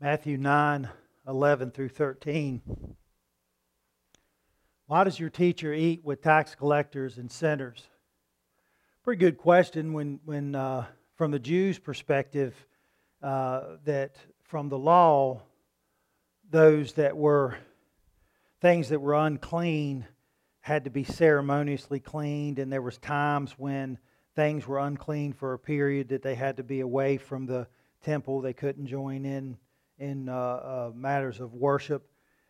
Matthew 9:11 through 13. Why does your teacher eat with tax collectors and sinners? Pretty good question when from the Jews' perspective, that from the law, those that were things that were unclean had to be ceremoniously cleaned, and there was times when things were unclean for a period that they had to be away from the temple. They couldn't join in matters of worship.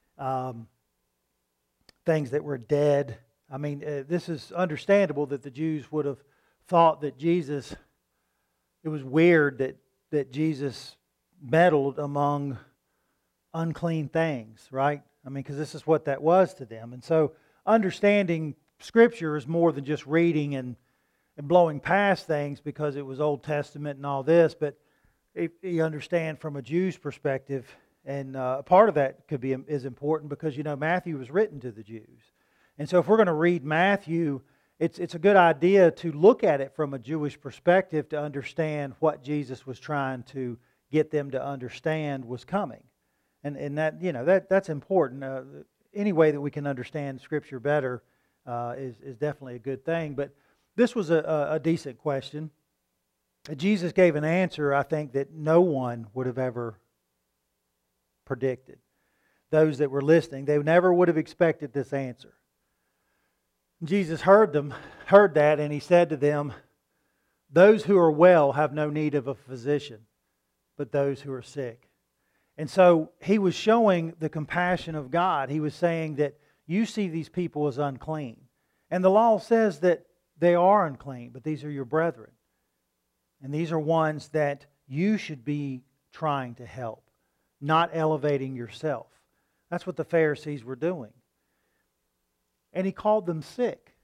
Things that were dead. I mean, this is understandable that the Jews would have thought that Jesus, it was weird that Jesus meddled among unclean things, right? I mean, because this is what that was to them. And so understanding Scripture is more than just reading and blowing past things because it was Old Testament and all this, but you understand from a Jew's perspective, and part of that is important because, Matthew was written to the Jews. And so if we're going to read Matthew, it's a good idea to look at it from a Jewish perspective to understand what Jesus was trying to get them to understand was coming. And that's important. Any way that we can understand Scripture better is definitely a good thing. But this was a decent question. Jesus gave an answer, I think, that no one would have ever predicted. Those that were listening, they never would have expected this answer. Jesus heard that, and He said to them, "Those who are well have no need of a physician, but those who are sick." And so He was showing the compassion of God. He was saying that you see these people as unclean. And the law says that they are unclean, but these are your brethren. And these are ones that you should be trying to help, not elevating yourself. That's what the Pharisees were doing. And He called them sick.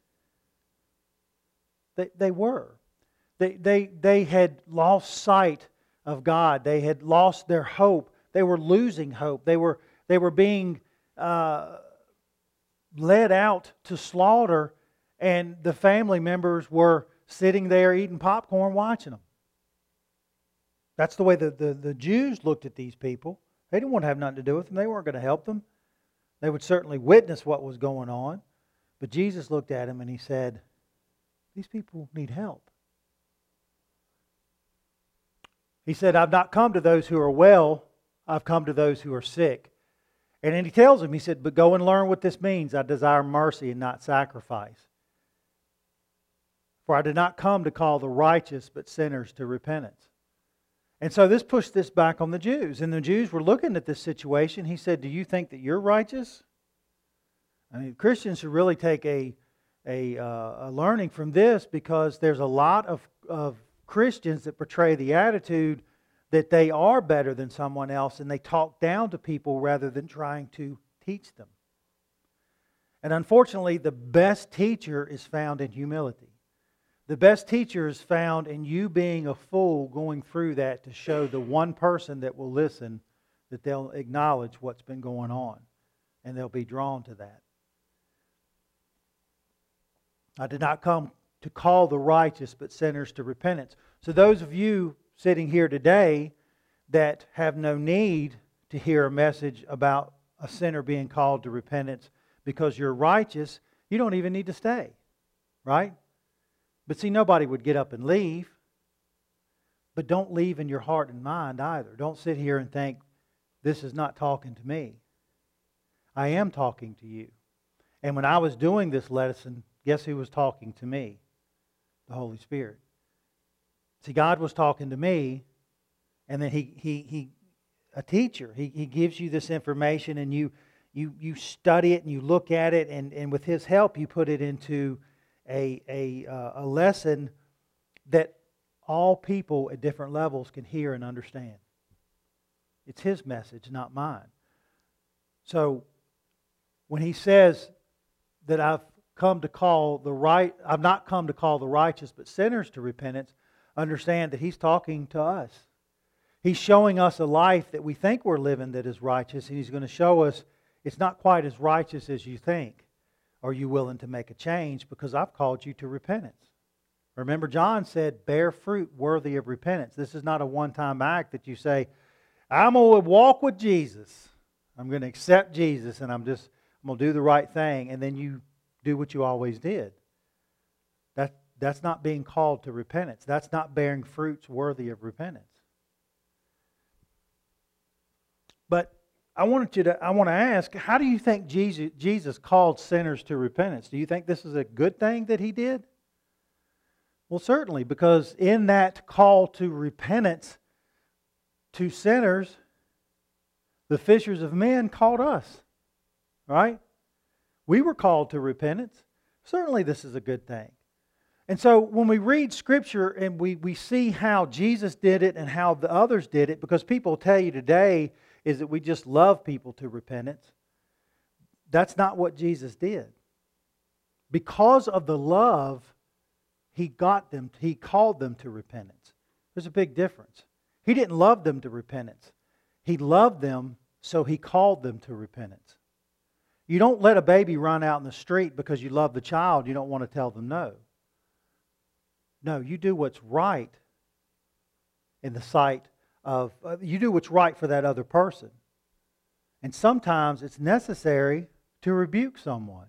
They were. They had lost sight of God. They had lost their hope. They were losing hope. They were being led out to slaughter, and the family members were sitting there eating popcorn watching them. That's the way the Jews looked at these people. They didn't want to have nothing to do with them. They weren't going to help them. They would certainly witness what was going on. But Jesus looked at them and He said, "These people need help." He said, "I've not come to those who are well. I've come to those who are sick." And then He tells them, He said, "But go and learn what this means. I desire mercy and not sacrifice. For I did not come to call the righteous, but sinners to repentance." And so this pushed this back on the Jews. And the Jews were looking at this situation. He said, "Do you think that you're righteous?" I mean, Christians should really take a learning from this, because there's a lot of Christians that portray the attitude that they are better than someone else, and they talk down to people rather than trying to teach them. And unfortunately, the best teacher is found in humility. The best teacher is found in you being a fool going through that to show the one person that will listen that they'll acknowledge what's been going on, and they'll be drawn to that. I did not come to call the righteous, but sinners to repentance. So those of you sitting here today that have no need to hear a message about a sinner being called to repentance because you're righteous, you don't even need to stay, right? But see, nobody would get up and leave. But don't leave in your heart and mind either. Don't sit here and think, this is not talking to me. I am talking to you. And when I was doing this lesson, guess who was talking to me? The Holy Spirit. See, God was talking to me, and then He a teacher. He gives you this information, and you study it and you look at it, and with His help you put it into a lesson that all people at different levels can hear and understand. It's His message, not mine. So when He says that I've not come to call the righteous, but sinners to repentance, understand that He's talking to us. He's showing us a life that we think we're living that is righteous, and He's going to show us it's not quite as righteous as you think. Are you willing to make a change? Because I've called you to repentance. Remember, John said, bear fruit worthy of repentance. This is not a one-time act that you say, I'm going to walk with Jesus. I'm going to accept Jesus, and I'm going to do the right thing. And then you do what you always did. That's not being called to repentance. That's not bearing fruits worthy of repentance. But I want to ask, how do you think Jesus called sinners to repentance? Do you think this is a good thing that He did? Well, certainly, because in that call to repentance to sinners, the fishers of men called us, right? We were called to repentance. Certainly this is a good thing. And so when we read Scripture and we see how Jesus did it and how the others did it, because people tell you today is that we just love people to repentance. That's not what Jesus did. Because of the love, He called them to repentance. There's a big difference. He didn't love them to repentance. He loved them, so He called them to repentance. You don't let a baby run out in the street because you love the child. You don't want to tell them no. No, you do what's right in the sight of... you do what's right for that other person. And sometimes it's necessary to rebuke someone.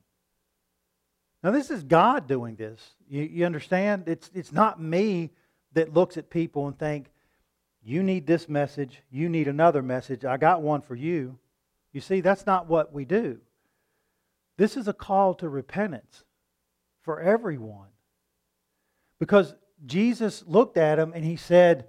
Now this is God doing this. You understand? It's not me that looks at people and think, you need this message, you need another message, I got one for you. You see, that's not what we do. This is a call to repentance for everyone. Because Jesus looked at him and He said,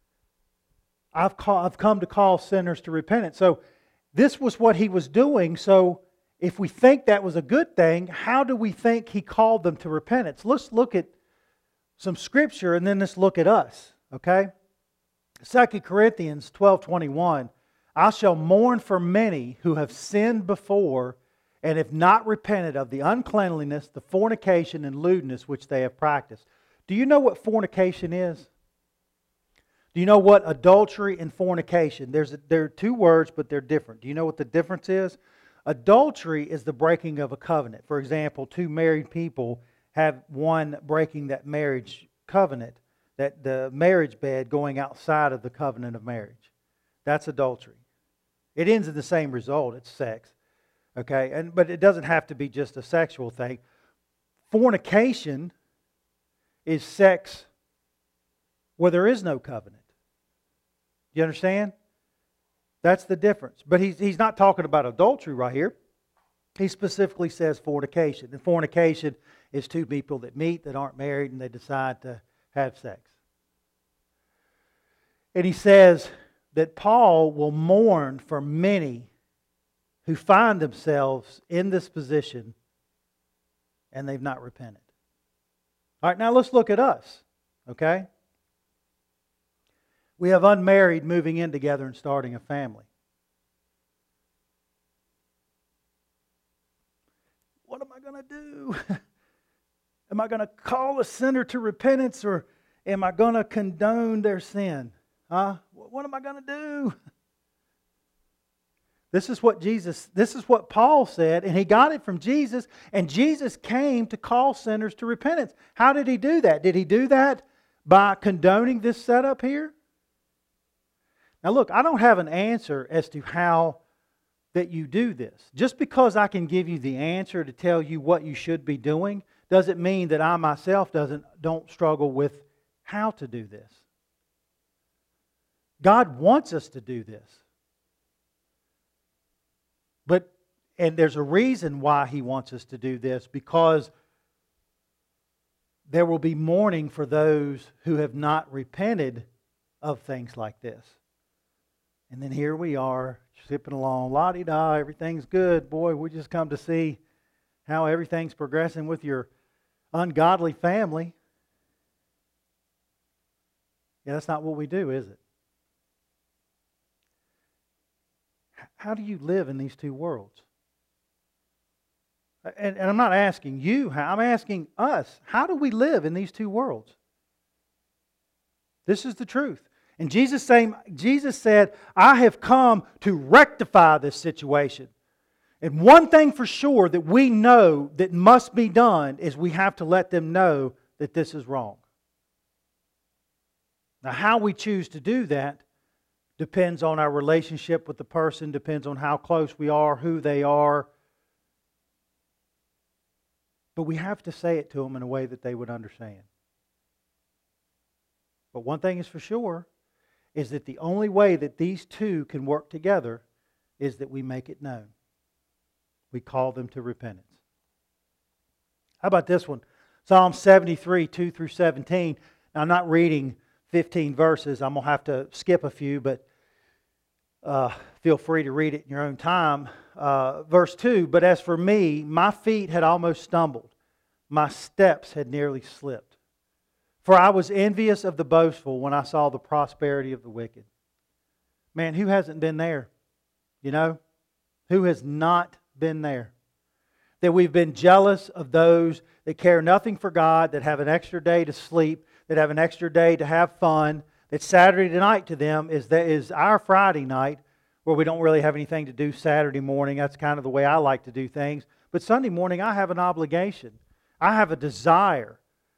I've come to call sinners to repentance. So this was what He was doing. So if we think that was a good thing, how do we think He called them to repentance? Let's look at some Scripture and then let's look at us. Okay? 2 Corinthians 12:21. I shall mourn for many who have sinned before and have not repented of the uncleanliness, the fornication, and lewdness which they have practiced. Do you know what fornication is? Do you know what adultery and fornication? There are two words, but they're different. Do you know what the difference is? Adultery is the breaking of a covenant. For example, two married people have one breaking that marriage covenant, that the marriage bed going outside of the covenant of marriage. That's adultery. It ends in the same result. It's sex. Okay, but it doesn't have to be just a sexual thing. Fornication is sex where there is no covenant. You understand? That's the difference. But he's not talking about adultery right here. He specifically says fornication. And fornication is two people that meet that aren't married and they decide to have sex. And he says that Paul will mourn for many who find themselves in this position and they've not repented. All right, now let's look at us, okay? We have unmarried moving in together and starting a family. What am I going to do? Am I going to call a sinner to repentance or am I going to condone their sin? Huh? What am I going to do? This is what Paul said, and he got it from Jesus, and Jesus came to call sinners to repentance. How did He do that? Did He do that by condoning this setup here? Now look, I don't have an answer as to how that you do this. Just because I can give you the answer to tell you what you should be doing, doesn't mean that I myself don't struggle with how to do this. God wants us to do this. And there's a reason why He wants us to do this, because there will be mourning for those who have not repented of things like this. And then here we are, sipping along, la-di-da, everything's good. Boy, we just come to see how everything's progressing with your ungodly family. Yeah, that's not what we do, is it? How do you live in these two worlds? And I'm not asking you how, I'm asking us. How do we live in these two worlds? This is the truth. And Jesus said, I have come to rectify this situation. And one thing for sure that we know that must be done is we have to let them know that this is wrong. Now, how we choose to do that depends on our relationship with the person, depends on how close we are, who they are. But we have to say it to them in a way that they would understand. But one thing is for sure, is that the only way that these two can work together is that we make it known. We call them to repentance. How about this one? Psalm 73, 2 through 17. Now, I'm not reading 15 verses. I'm going to have to skip a few, but feel free to read it in your own time. Verse 2, but as for me, my feet had almost stumbled. My steps had nearly slipped. For I was envious of the boastful when I saw the prosperity of the wicked. Man, who hasn't been there? You know? Who has not been there? That we've been jealous of those that care nothing for God, that have an extra day to sleep, that have an extra day to have fun, that Saturday night to them is our Friday night, where we don't really have anything to do Saturday morning. That's kind of the way I like to do things. But Sunday morning, I have an obligation. I have a desire.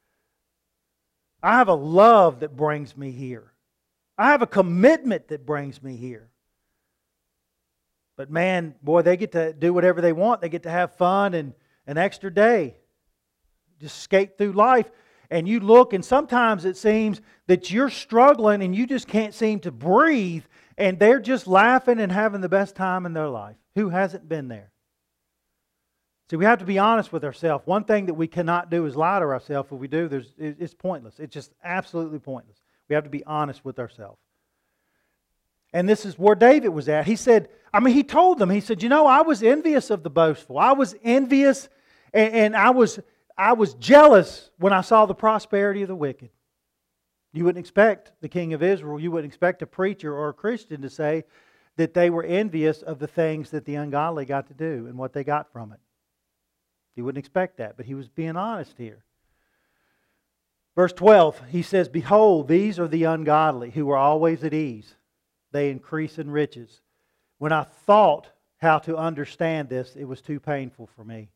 I have a love that brings me here. I have a commitment that brings me here. But man, boy, they get to do whatever they want. They get to have fun and an extra day. Just skate through life. And you look, and sometimes it seems that you're struggling and you just can't seem to breathe. And they're just laughing and having the best time in their life. Who hasn't been there? See, we have to be honest with ourselves. One thing that we cannot do is lie to ourselves. If we do, it's pointless. It's just absolutely pointless. We have to be honest with ourselves. And this is where David was at. He said, he told them, he said, I was envious of the boastful. I was envious and I was jealous when I saw the prosperity of the wicked. You wouldn't expect the king of Israel, you wouldn't expect a preacher or a Christian to say that they were envious of the things that the ungodly got to do and what they got from it. You wouldn't expect that, but he was being honest here. Verse 12, he says, behold, these are the ungodly who are always at ease. They increase in riches. When I thought how to understand this, it was too painful for me.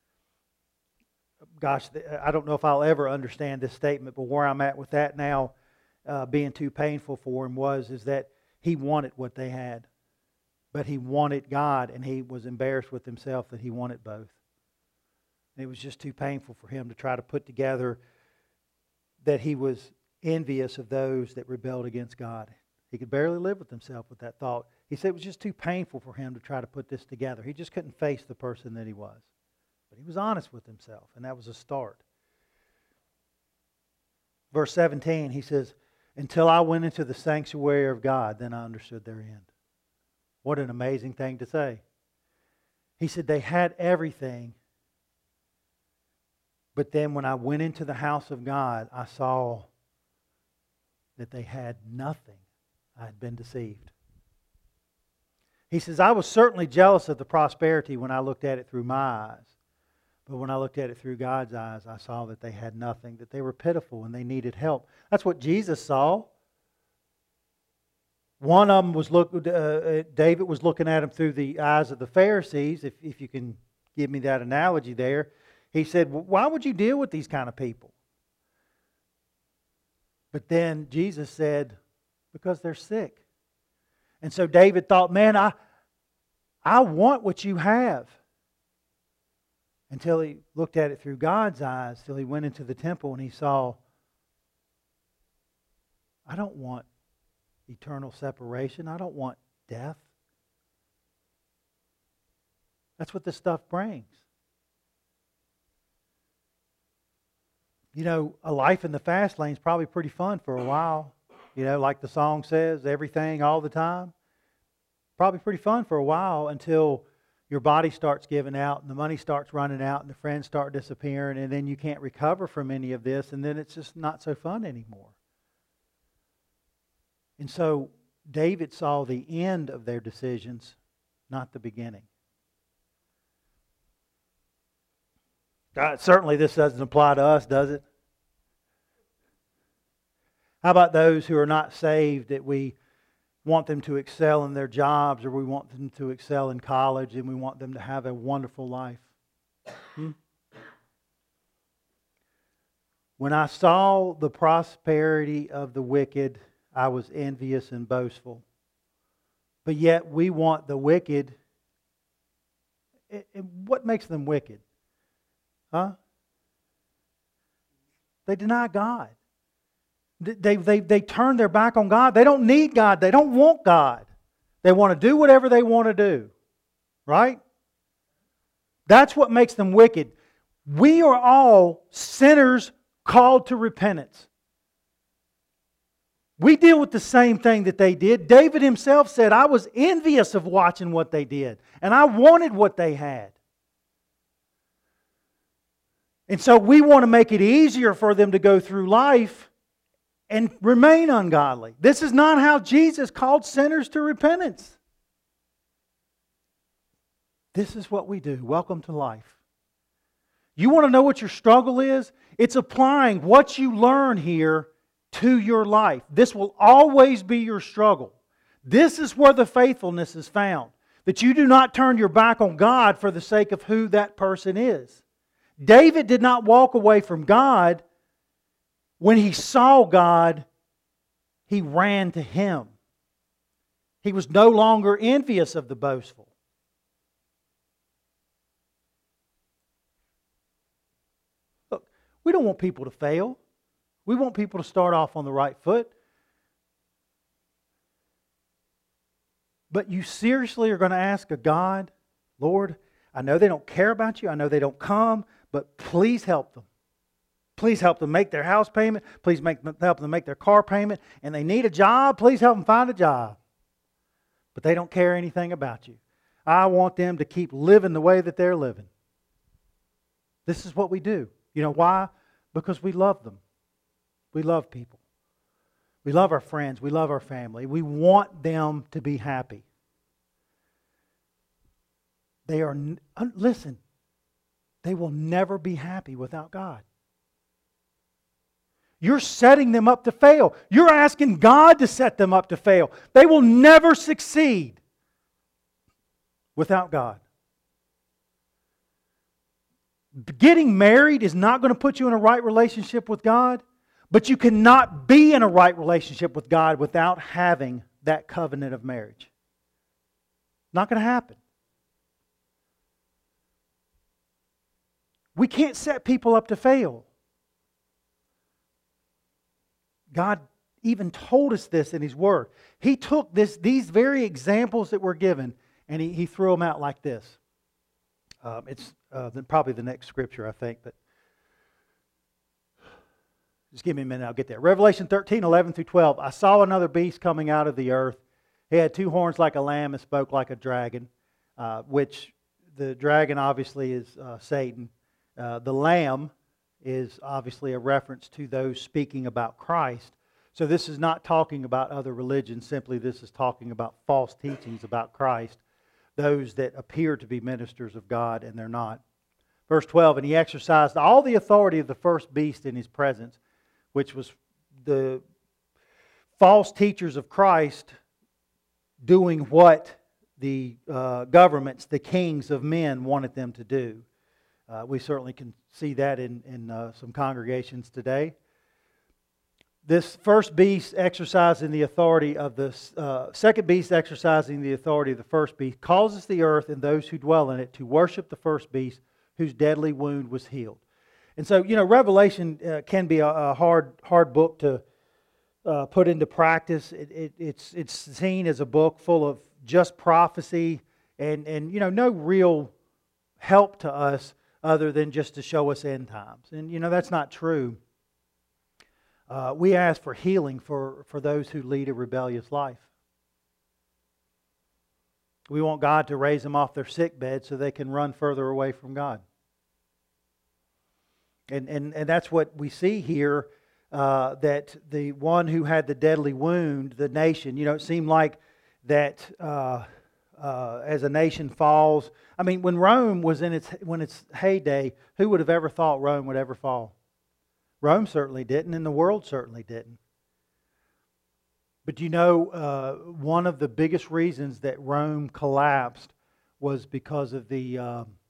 Gosh, I don't know if I'll ever understand this statement, but where I'm at with that now, being too painful for him is that he wanted what they had. But he wanted God, and he was embarrassed with himself that he wanted both. And it was just too painful for him to try to put together that he was envious of those that rebelled against God. He could barely live with himself with that thought. He said it was just too painful for him to try to put this together. He just couldn't face the person that he was. But he was honest with himself, and that was a start. Verse 17, he says, until I went into the sanctuary of God, then I understood their end. What an amazing thing to say. He said they had everything, but then when I went into the house of God, I saw that they had nothing. I had been deceived. He says, I was certainly jealous of the prosperity when I looked at it through my eyes. But when I looked at it through God's eyes, I saw that they had nothing, that they were pitiful and they needed help. That's what Jesus saw. One of them was David was looking at him through the eyes of the Pharisees, if you can give me that analogy there. He said, why would you deal with these kind of people? But then Jesus said, because they're sick. And so David thought, man, I want what you have. Until he looked at it through God's eyes, till he went into the temple and he saw, I don't want eternal separation. I don't want death. That's what this stuff brings. A life in the fast lane is probably pretty fun for a while. Like the song says, everything all the time. Probably pretty fun for a while until your body starts giving out and the money starts running out and the friends start disappearing, and then you can't recover from any of this, and then it's just not so fun anymore. And so David saw the end of their decisions, not the beginning. Certainly this doesn't apply to us, does it? How about those who are not saved, that we want them to excel in their jobs, or we want them to excel in college, and we want them to have a wonderful life? When I saw the prosperity of the wicked, I was envious and boastful. But yet we want the wicked. What makes them wicked? Huh? They deny God. They turn their back on God. They don't need God. They don't want God. They want to do whatever they want to do. Right? That's what makes them wicked. We are all sinners called to repentance. We deal with the same thing that they did. David himself said, I was envious of watching what they did, and I wanted what they had. And so we want to make it easier for them to go through life and remain ungodly. This is not how Jesus called sinners to repentance. This is what we do. Welcome to life. You want to know what your struggle is? It's applying what you learn here to your life. This will always be your struggle. This is where the faithfulness is found. That you do not turn your back on God for the sake of who that person is. David did not walk away from God. When he saw God, he ran to Him. He was no longer envious of the boastful. Look, we don't want people to fail. We want people to start off on the right foot. But you seriously are going to ask a God, Lord, I know they don't care about you. I know they don't come, but please help them. Please help them make their house payment. Please help them make their car payment. And they need a job. Please help them find a job. But they don't care anything about you. I want them to keep living the way that they're living. This is what we do. You know why? Because we love them. We love people. We love our friends. We love our family. We want them to be happy. Listen, they will never be happy without God. You're setting them up to fail. You're asking God to set them up to fail. They will never succeed without God. Getting married is not going to put you in a right relationship with God, but you cannot be in a right relationship with God without having that covenant of marriage. Not going to happen. We can't set people up to fail. God even told us this in His Word. He took these very examples that were given and He threw them out like this. It's probably the next scripture, I think, but just give me a minute, I'll get there. Revelation 13, 11 through 12. I saw another beast coming out of the earth. He had two horns like a lamb and spoke like a dragon, which the dragon obviously is Satan. The lamb is obviously a reference to those speaking about Christ. So this is not talking about other religions. Simply this is talking about false teachings about Christ. Those that appear to be ministers of God and they're not. Verse 12, and he exercised all the authority of the first beast in his presence, which was the false teachers of Christ doing what the governments, the kings of men wanted them to do. We certainly can see that in some congregations today. This first beast exercising the authority of the second beast exercising the authority of the first beast causes the earth and those who dwell in it to worship the first beast whose deadly wound was healed. And so, Revelation can be a hard book to put into practice. It's seen as a book full of just prophecy and no real help to us other than just to show us end times. And that's not true. We ask for healing for those who lead a rebellious life. We want God to raise them off their sick bed so they can run further away from God. And that's what we see here, that the one who had the deadly wound, the nation, it seemed like that as a nation falls. I mean, when Rome was in its heyday, who would have ever thought Rome would ever fall? Rome certainly didn't, and the world certainly didn't. But one of the biggest reasons that Rome collapsed was because of the,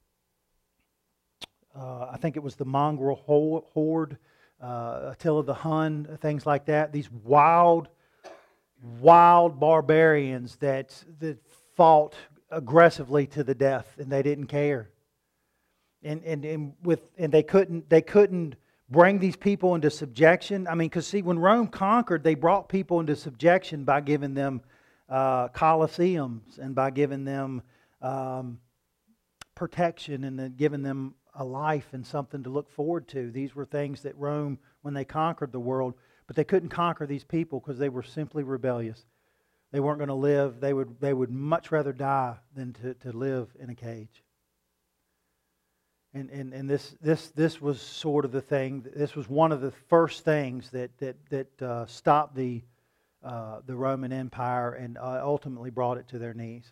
I think it was the mongrel horde, Attila the Hun, things like that. These wild, wild barbarians that fought aggressively to the death, and they didn't care. And they couldn't bring these people into subjection. I mean, because see, when Rome conquered, they brought people into subjection by giving them colosseums and by giving them protection and then giving them a life and something to look forward to. These were things that Rome, when they conquered the world, but they couldn't conquer these people because they were simply rebellious. They weren't going to live. They would much rather die than to live in a cage. And this was sort of the thing. This was one of the first things that stopped the Roman Empire and ultimately brought it to their knees.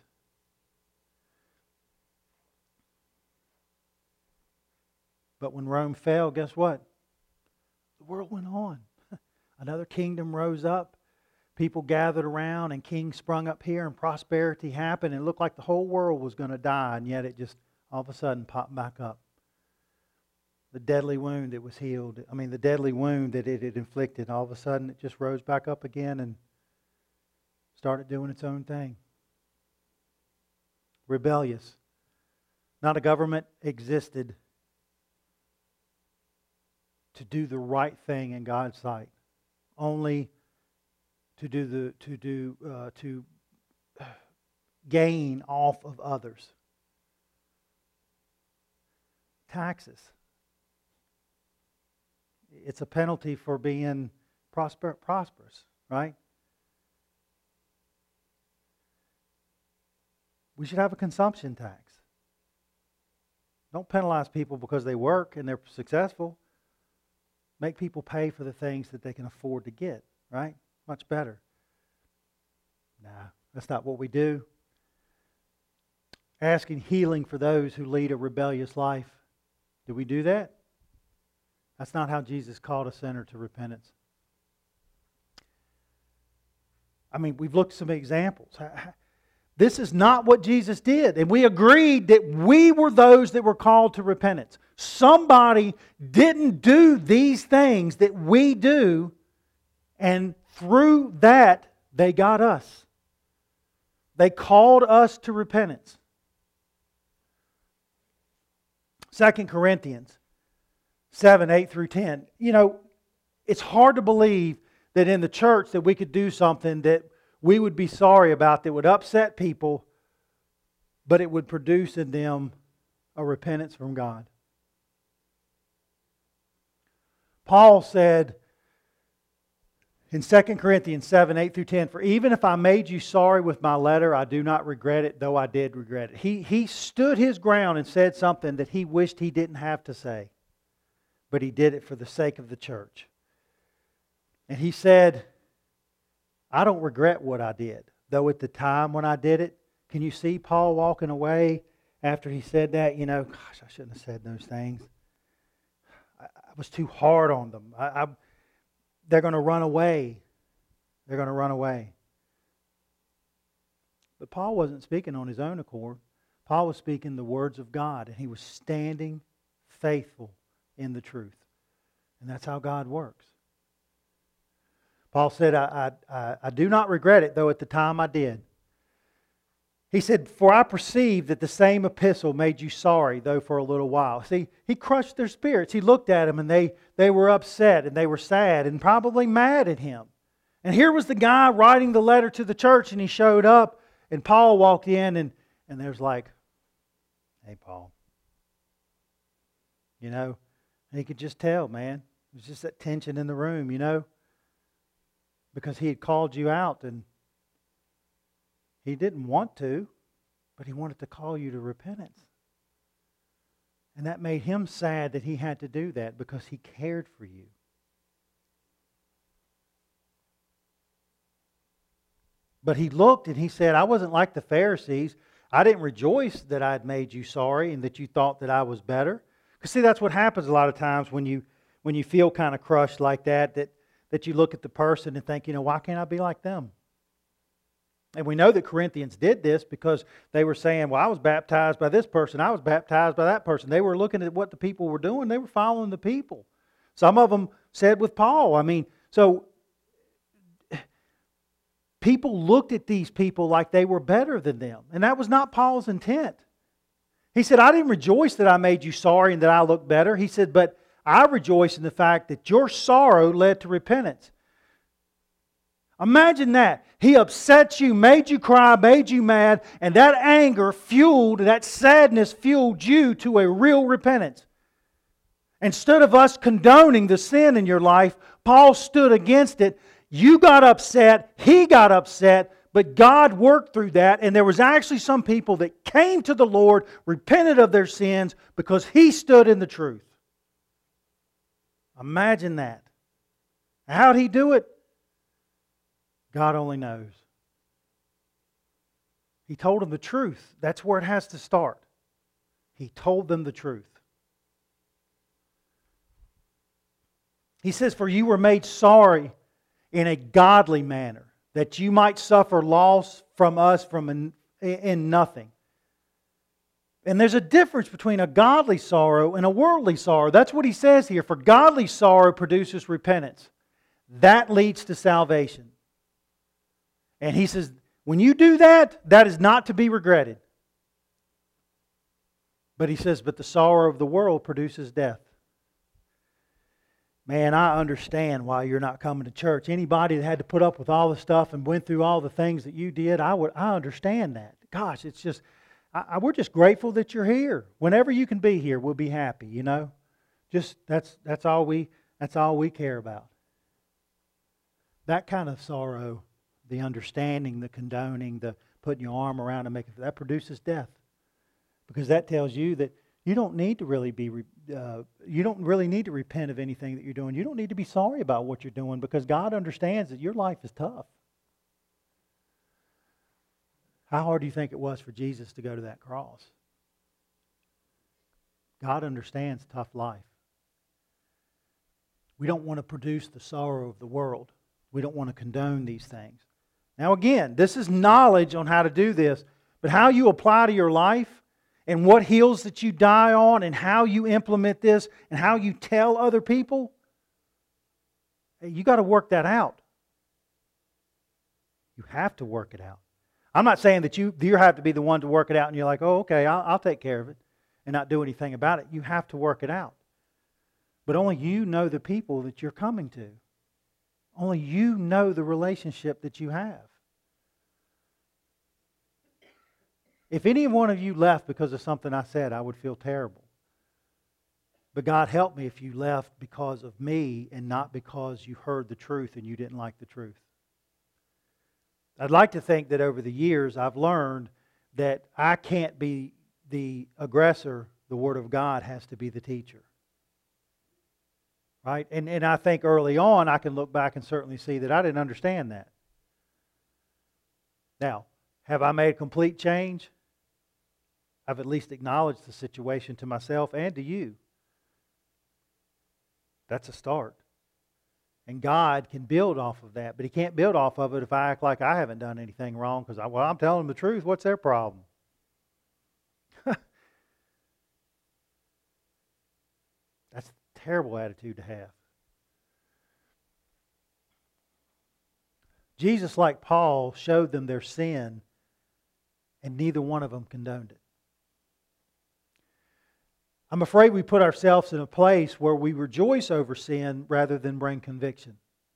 But when Rome fell, guess what? The world went on. Another kingdom rose up. People gathered around and kings sprung up here and prosperity happened. And it looked like the whole world was going to die, and yet it just all of a sudden popped back up. The deadly wound that was healed. I mean, the deadly wound that it had inflicted, all of a sudden it just rose back up again and started doing its own thing. Rebellious. Not a government existed to do the right thing in God's sight. Only to gain off of others. Taxes. It's a penalty for being prosperous, right? We should have a consumption tax. Don't penalize people because they work and they're successful. Make people pay for the things that they can afford to get, right? Much better. Nah, that's not what we do. Asking healing for those who lead a rebellious life. Do we do that? That's not how Jesus called a sinner to repentance. I mean, we've looked at some examples. This is not what Jesus did. And we agreed that we were those that were called to repentance. Somebody didn't do these things that we do, and through that, they got us. They called us to repentance. 2 Corinthians 7, 8 through 10. You know, it's hard to believe that in the church that we could do something that we would be sorry about, that would upset people, but it would produce in them a repentance from God. Paul said in 2 Corinthians 7, 8 through 10, "For even if I made you sorry with my letter, I do not regret it, though I did regret it." He stood his ground and said something that he wished he didn't have to say. But he did it for the sake of the church. And he said, I don't regret what I did. Though at the time when I did it, can you see Paul walking away after he said that? You know, gosh, I shouldn't have said those things. I was too hard on them. They're going to run away. They're going to run away. But Paul wasn't speaking on his own accord. Paul was speaking the words of God, and he was standing faithful in the truth. And that's how God works. Paul said, I do not regret it, though at the time I did. He said, for I perceive that the same epistle made you sorry, though for a little while. See, he crushed their spirits. He looked at them and they were upset and they were sad and probably mad at him. And here was the guy writing the letter to the church, and he showed up, and Paul walked in and there's like, hey, Paul. You know, and he could just tell, man. It was just that tension in the room, you know. Because he had called you out, and he didn't want to, but he wanted to call you to repentance. And that made him sad that he had to do that because he cared for you. But he looked and he said, I wasn't like the Pharisees. I didn't rejoice that I had made you sorry and that you thought that I was better. Because see, that's what happens a lot of times when you feel kind of crushed like that you look at the person and think, you know, why can't I be like them? And we know that Corinthians did this because they were saying, well, I was baptized by this person. I was baptized by that person. They were looking at what the people were doing. They were following the people. Some of them said with Paul. I mean, so people looked at these people like they were better than them. And that was not Paul's intent. He said, I didn't rejoice that I made you sorry and that I look better. He said, but I rejoice in the fact that your sorrow led to repentance. Imagine that. He upset you, made you cry, made you mad, and that anger fueled, that sadness fueled you to a real repentance. Instead of us condoning the sin in your life, Paul stood against it. You got upset, he got upset, but God worked through that, and there was actually some people that came to the Lord, repented of their sins because he stood in the truth. Imagine that. How'd he do it? God only knows. He told them the truth. That's where it has to start. He told them the truth. He says, for you were made sorry in a godly manner, that you might suffer loss from us in nothing. And there's a difference between a godly sorrow and a worldly sorrow. That's what he says here. For godly sorrow produces repentance. That leads to salvation. And he says, when you do that, that is not to be regretted. But he says, but the sorrow of the world produces death. Man, I understand why you're not coming to church. Anybody that had to put up with all the stuff and went through all the things that you did, I understand that. Gosh, it's just, we're just grateful that you're here. Whenever you can be here, we'll be happy, you know. Just that's all we care about. That kind of sorrow, the understanding, the condoning, the putting your arm around and making, that produces death, because that tells you that you don't need to really you don't really need to repent of anything that you're doing. You don't need to be sorry about what you're doing, because God understands that your life is tough. How hard do you think it was for Jesus to go to that cross? God understands tough life. We don't want to produce the sorrow of the world. We don't want to condone these things. Now again, this is knowledge on how to do this, but how you apply to your life and what hills that you die on and how you implement this and how you tell other people, hey, you got to work that out. You have to work it out. I'm not saying that you have to be the one to work it out and you're like, oh, okay, I'll take care of it and not do anything about it. You have to work it out. But only you know the people that you're coming to. Only you know the relationship that you have. If any one of you left because of something I said, I would feel terrible. But God help me if you left because of me and not because you heard the truth and you didn't like the truth. I'd like to think that over the years I've learned that I can't be the aggressor. The Word of God has to be the teacher. Right? And I think early on I can look back and certainly see that I didn't understand that. Now, have I made a complete change? I've at least acknowledged the situation to myself and to you. That's a start. And God can build off of that, but He can't build off of it if I act like I haven't done anything wrong, because I'm telling them the truth. What's their problem? That's a terrible attitude to have. Jesus, like Paul, showed them their sin, and neither one of them condoned it. I'm afraid we put ourselves in a place where we rejoice over sin rather than bring conviction.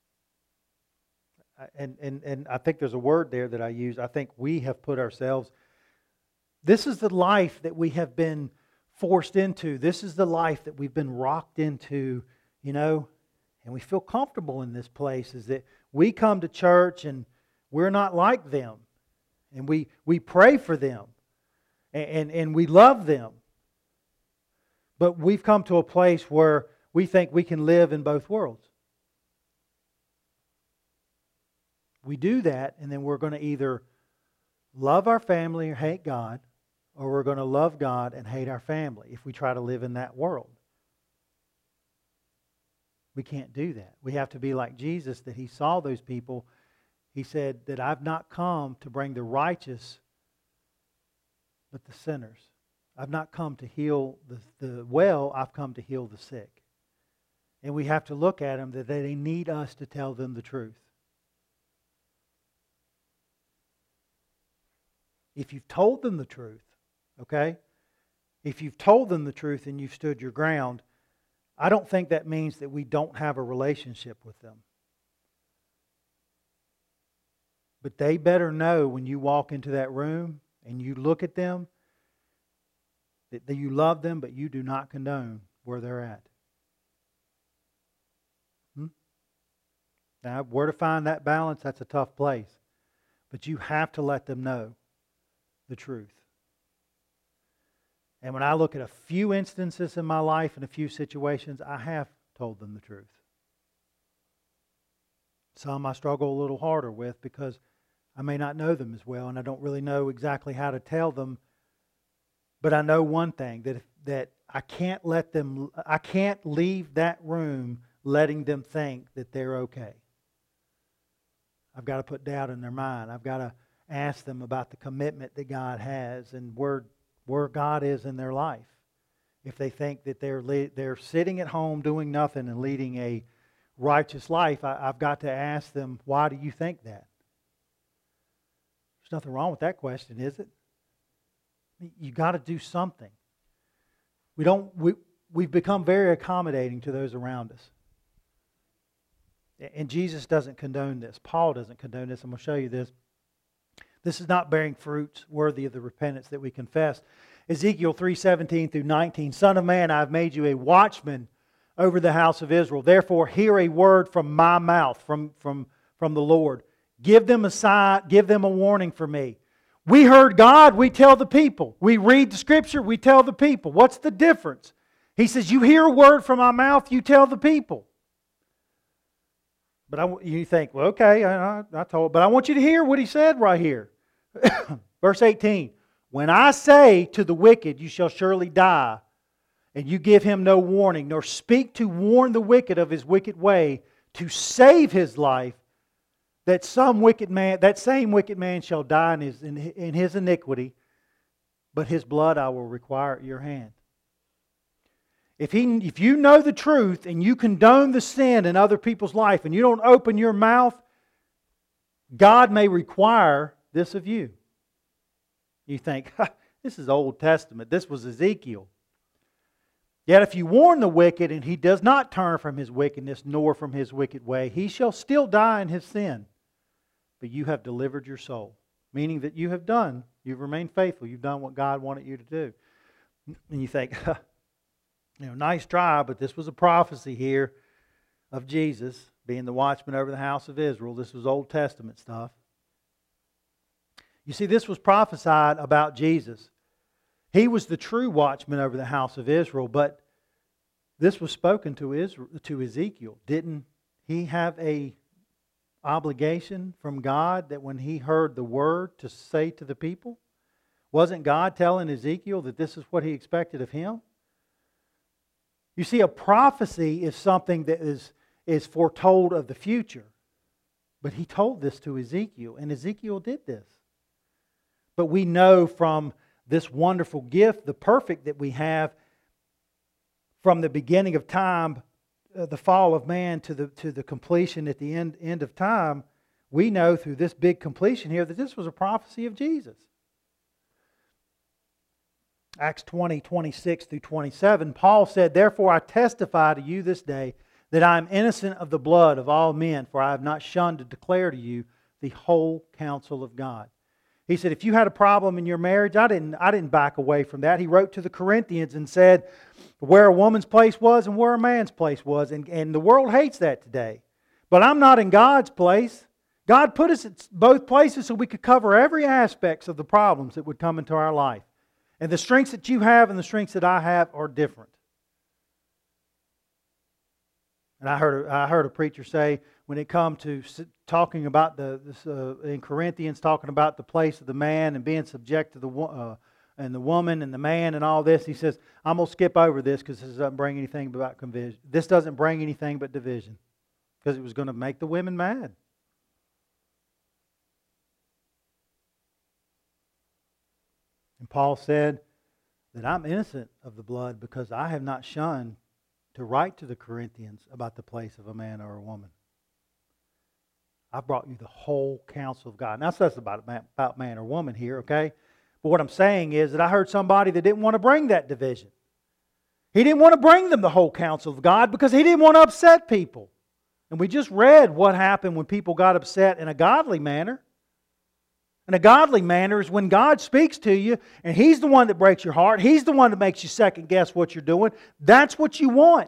And I think there's a word there that I use. I think we have put ourselves... This is the life that we have been forced into. This is the life that we've been rocked into, you know. And we feel comfortable in this place, is that we come to church and we're not like them. And we pray for them. And we love them. But we've come to a place where we think we can live in both worlds. We do that, and then we're going to either love our family or hate God, or we're going to love God and hate our family if we try to live in that world. We can't do that. We have to be like Jesus, that He saw those people. He said that I've not come to bring the righteous, but the sinners. I've not come to heal the well, I've come to heal the sick. And we have to look at them that they need us to tell them the truth. If you've told them the truth, okay? If you've told them the truth and you've stood your ground, I don't think that means that we don't have a relationship with them. But they better know when you walk into that room and you look at them that you love them, but you do not condone where they're at. Now, where to find that balance, that's a tough place. But you have to let them know the truth. And when I look at a few instances in my life and a few situations, I have told them the truth. Some I struggle a little harder with because I may not know them as well and I don't really know exactly how to tell them. But I know one thing, that I can't leave that room letting them think that they're okay. I've got to put doubt in their mind. I've got to ask them about the commitment that God has and where God is in their life. If they think that they're sitting at home doing nothing and leading a righteous life, I've got to ask them, why do you think that? There's nothing wrong with that question, is it? You got to do something. We've become very accommodating to those around us. And Jesus doesn't condone this. Paul doesn't condone this. I'm going to show you this. This is not bearing fruits worthy of the repentance that we confess. Ezekiel 3:17 through 19. Son of man, I have made you a watchman over the house of Israel. Therefore, hear a word from my mouth, from the Lord. Give them a sign, give them a warning for me. We heard God, we tell the people. We read the Scripture, we tell the people. What's the difference? He says, you hear a word from my mouth, you tell the people. But you think, well, okay, I told, but I want you to hear what he said right here. Verse 18, when I say to the wicked, you shall surely die, and you give him no warning, nor speak to warn the wicked of his wicked way, to save his life, that same wicked man shall die in his iniquity, but his blood I will require at your hand. If you know the truth and you condone the sin in other people's life and you don't open your mouth, God may require this of you. You think, this is Old Testament. This was Ezekiel. Yet if you warn the wicked and he does not turn from his wickedness nor from his wicked way, he shall still die in his sin. But you have delivered your soul. Meaning that you've remained faithful. You've done what God wanted you to do. And you think, nice try, but this was a prophecy here of Jesus being the watchman over the house of Israel. This was Old Testament stuff. You see, this was prophesied about Jesus. He was the true watchman over the house of Israel, but this was spoken to Ezekiel. Didn't he have a obligation from God that when he heard the word to say to the people? Wasn't God telling Ezekiel that this is what he expected of him? You see, a prophecy is something that is foretold of the future. But he told this to Ezekiel, and Ezekiel did this. But we know from this wonderful gift, the perfect that we have, from the beginning of time, the fall of man to the completion at the end of time, we know through this big completion here that this was a prophecy of Jesus. Acts 20:26 through 27, Paul said, therefore I testify to you this day that I am innocent of the blood of all men, for I have not shunned to declare to you the whole counsel of God. He said, if you had a problem in your marriage, I didn't back away from that. He wrote to the Corinthians and said where a woman's place was and where a man's place was. And the world hates that today. But I'm not in God's place. God put us at both places so we could cover every aspect of the problems that would come into our life. And the strengths that you have and the strengths that I have are different. And I heard a preacher say, when it comes to talking about in Corinthians, talking about the place of the man and being subject to the woman and the man and all this, he says, I'm going to skip over this because this doesn't bring anything about conviction. This doesn't bring anything but division, because it was going to make the women mad. And Paul said that I'm innocent of the blood because I have not shunned to write to the Corinthians about the place of a man or a woman. I've brought you the whole counsel of God. Now, that's about man or woman here, okay? But what I'm saying is that I heard somebody that didn't want to bring that division. He didn't want to bring them the whole counsel of God because he didn't want to upset people. And we just read what happened when people got upset in a godly manner. And a godly manner is when God speaks to you and He's the one that breaks your heart. He's the one that makes you second guess what you're doing. That's what you want.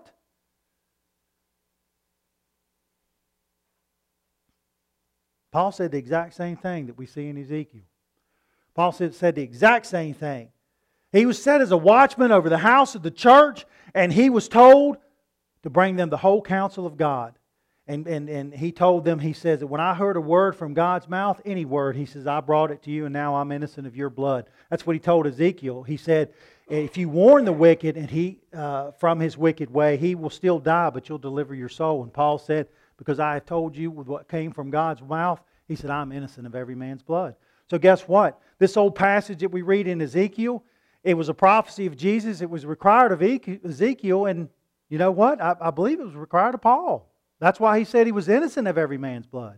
Paul said the exact same thing that we see in Ezekiel. Paul said the exact same thing. He was set as a watchman over the house of the church, and he was told to bring them the whole counsel of God. And he told them, he says that when I heard a word from God's mouth, any word, he says, I brought it to you and now I'm innocent of your blood. That's what he told Ezekiel. He said, if you warn the wicked and he from his wicked way, he will still die, but you'll deliver your soul. And Paul said, because I have told you with what came from God's mouth, he said, I'm innocent of every man's blood. So guess what? This old passage that we read in Ezekiel, it was a prophecy of Jesus. It was required of Ezekiel. And you know what? I believe it was required of Paul. That's why he said he was innocent of every man's blood.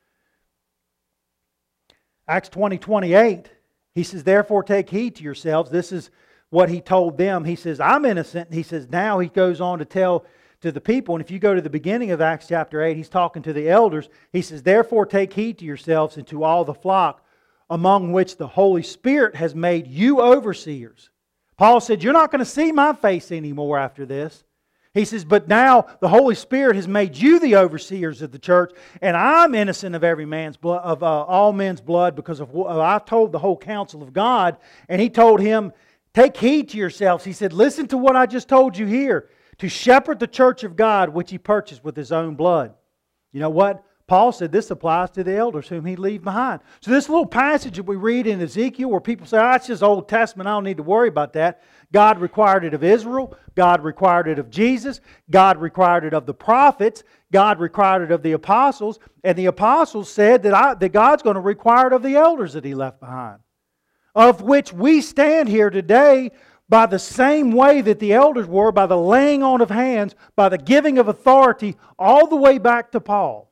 Acts 20:28, he says, therefore take heed to yourselves. This is what he told them. He says, I'm innocent. He says, now he goes on to tell to the people. And if you go to the beginning of Acts chapter 8, he's talking to the elders. He says, therefore take heed to yourselves and to all the flock among which the Holy Spirit has made you overseers. Paul said, you're not going to see my face anymore after this. He says, but now the Holy Spirit has made you the overseers of the church, and I'm innocent of every man's blood, of all men's blood, because of what I've told the whole counsel of God. And he told him, take heed to yourselves. He said, listen to what I just told you here, to shepherd the church of God, which he purchased with his own blood. You know what? Paul said this applies to the elders whom he leave behind. So this little passage that we read in Ezekiel where people say, it's just Old Testament, I don't need to worry about that. God required it of Israel. God required it of Jesus. God required it of the prophets. God required it of the apostles. And the apostles said that God's going to require it of the elders that He left behind. Of which we stand here today by the same way that the elders were, by the laying on of hands, by the giving of authority, all the way back to Paul.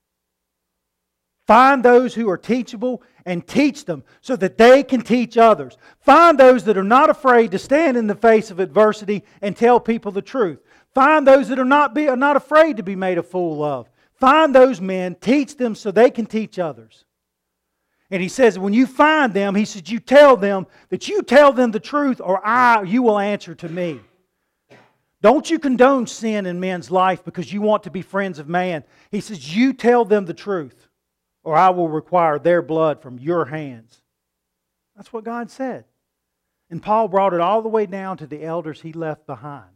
Find those who are teachable and teach them so that they can teach others. Find those that are not afraid to stand in the face of adversity and tell people the truth. Find those that are not afraid to be made a fool of. Find those men, teach them so they can teach others. And he says, when you find them, he says, you tell them the truth or you will answer to me. Don't you condone sin in men's life because you want to be friends of man. He says, you tell them the truth, or I will require their blood from your hands. That's what God said. And Paul brought it all the way down to the elders he left behind.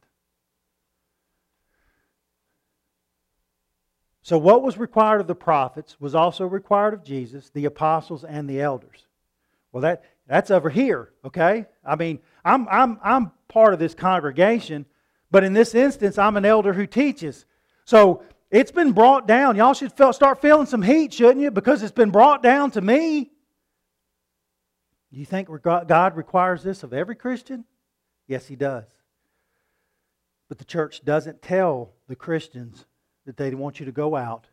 So what was required of the prophets was also required of Jesus, the apostles, and the elders. Well, that's over here, okay? I mean, I'm part of this congregation, but in this instance, I'm an elder who teaches. So it's been brought down. Y'all should start feeling some heat, shouldn't you? Because it's been brought down to me. Do you think God requires this of every Christian? Yes, He does. But the church doesn't tell the Christians that they want you to go out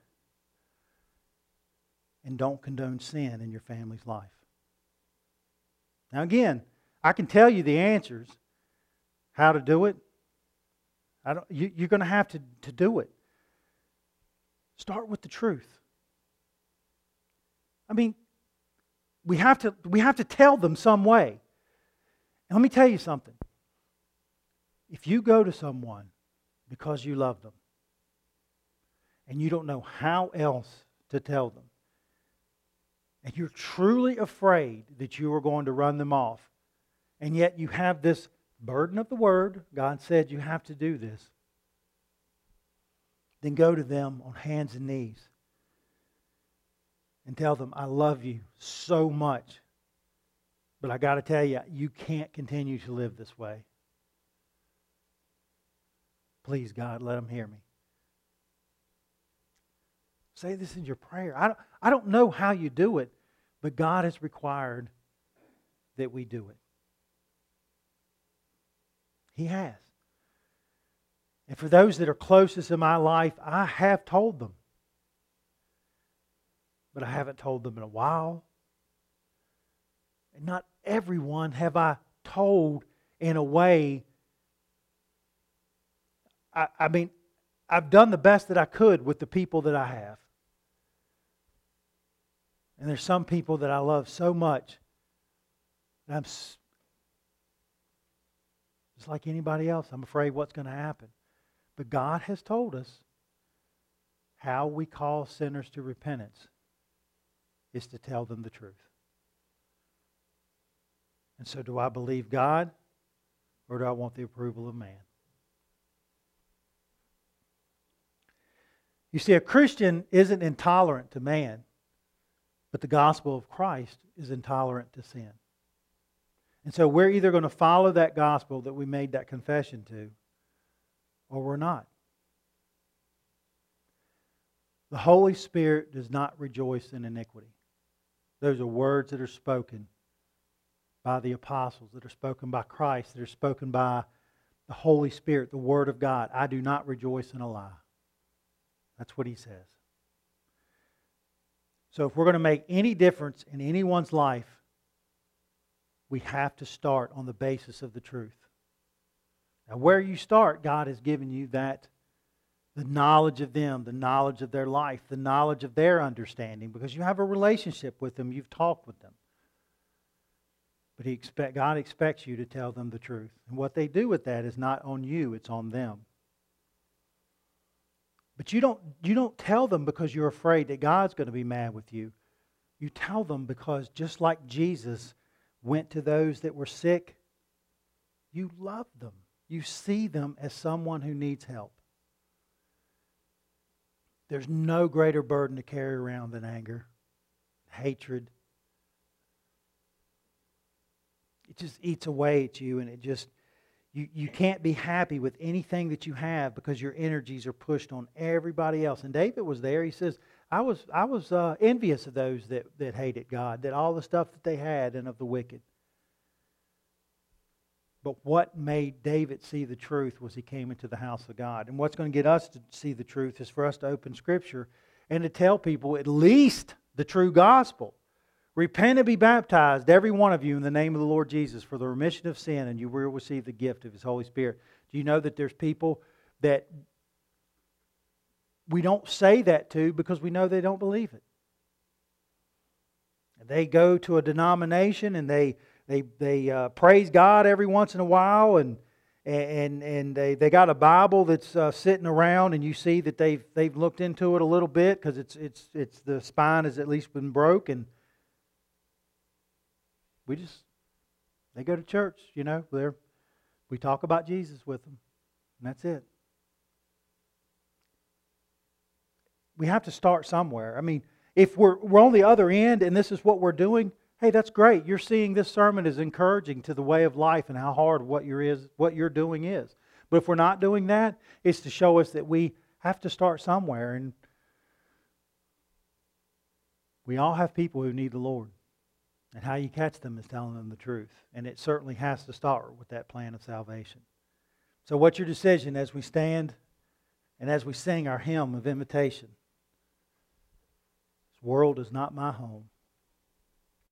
and don't condone sin in your family's life. Now again, I can tell you the answers, how to do it. You're going to have to do it. Start with the truth. I mean, we have to tell them some way. And let me tell you something. If you go to someone because you love them and you don't know how else to tell them, and you're truly afraid that you are going to run them off, and yet you have this burden of the Word, God said you have to do this, then go to them on hands and knees and tell them, I love you so much, but I got to tell you, you can't continue to live this way. Please, God, let them hear me. Say this in your prayer. I don't know how you do it, but God has required that we do it. He has. And for those that are closest in my life, I have told them. but I haven't told them in a while. And not everyone have I told in a way. I mean, I've done the best that I could with the people that I have. And there's some people that I love so much that I'm just like anybody else. I'm afraid what's going to happen. But God has told us how we call sinners to repentance is to tell them the truth. And so do I believe God, or do I want the approval of man? You see, a Christian isn't intolerant to man, but the gospel of Christ is intolerant to sin. And so we're either going to follow that gospel that we made that confession to, or we're not. The Holy Spirit does not rejoice in iniquity. Those are words that are spoken by the apostles, that are spoken by Christ, that are spoken by the Holy Spirit, the Word of God. I do not rejoice in a lie. That's what He says. So if we're going to make any difference in anyone's life, we have to start on the basis of the truth. Now where you start, God has given you that, the knowledge of them, the knowledge of their life, the knowledge of their understanding, because you have a relationship with them, you've talked with them. But God expects you to tell them the truth. And what they do with that is not on you, it's on them. But you don't tell them because you're afraid that God's going to be mad with you. You tell them because just like Jesus went to those that were sick, you love them. You see them as someone who needs help. There's no greater burden to carry around than anger, hatred. It just eats away at you, and it just, you can't be happy with anything that you have because your energies are pushed on everybody else. And David was there. He says, I was envious of those that hated God, that all the stuff that they had, and of the wicked. But what made David see the truth was he came into the house of God. And what's going to get us to see the truth is for us to open Scripture and to tell people at least the true gospel. Repent and be baptized, every one of you, in the name of the Lord Jesus for the remission of sin, and you will receive the gift of His Holy Spirit. Do you know that there's people that we don't say that to because we know they don't believe it? They go to a denomination and they praise God every once in a while, and they got a Bible that's sitting around, and you see that they've looked into it a little bit because it's the spine has at least been broken. They go to church, we talk about Jesus with them, and that's it. We have to start somewhere. I mean, if we're on the other end and this is what we're doing, hey, that's great. You're seeing this sermon as encouraging to the way of life and how hard what you're doing is. But if we're not doing that, it's to show us that we have to start somewhere. And we all have people who need the Lord. And how you catch them is telling them the truth. And it certainly has to start with that plan of salvation. So what's your decision as we stand and as we sing our hymn of invitation? This world is not my home.